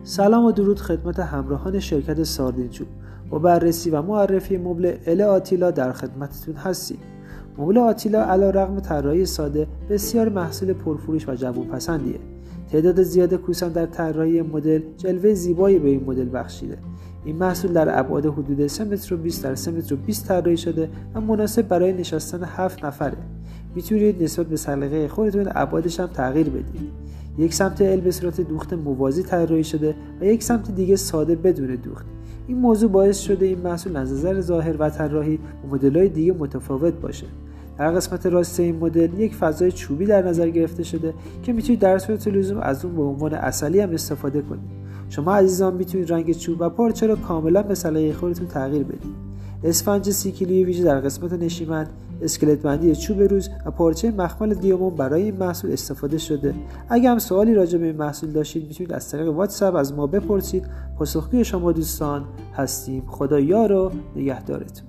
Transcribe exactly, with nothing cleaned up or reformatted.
سلام و درود خدمت همراهان شرکت ساردین چوب. با بررسی و معرفی مبل ال آتیلا در خدمتتون هستیم. مبل آتیلا علیرغم طراحی ساده بسیار محصول پرفروش و جوانپسندیه. تعداد زیاد کوسان در طراحی مدل جلوه زیبایی به این مدل بخشیده. این محصول در ابعاد حدود سه متر و بیست در سه متر و بیست طراحی شده و مناسب برای نشستن هفت نفره. میتونید نسبت به سلیقه خودتون ابعادش هم تغییر بدید. یک سمت ال به صورت دوخت موازی طراحی شده و یک سمت دیگه ساده بدون دوخت. این موضوع باعث شده این محصول از نظر ظاهر و طراحی با مدل‌های دیگه متفاوت باشه. در قسمت راست این مدل یک فضای چوبی در نظر گرفته شده که میتونید در صورت لزوم از اون به عنوان عسلی هم استفاده کنید. شما عزیزان میتونید رنگ چوب و پارچه رو کاملا به سلیقه خودتون تغییر بدید. اسفنج سی کیلویی ویژه در قسمت نشیمن، اسکلت بندی چوب روز و پارچه مخمل دیامون برای این محصول استفاده شده. اگه هم سوالی راجع به این محصول داشتید میتونید از طریق واتساپ از ما بپرسید. پاسخگوی شما دوستان هستیم. خدا یار و نگهدارتون.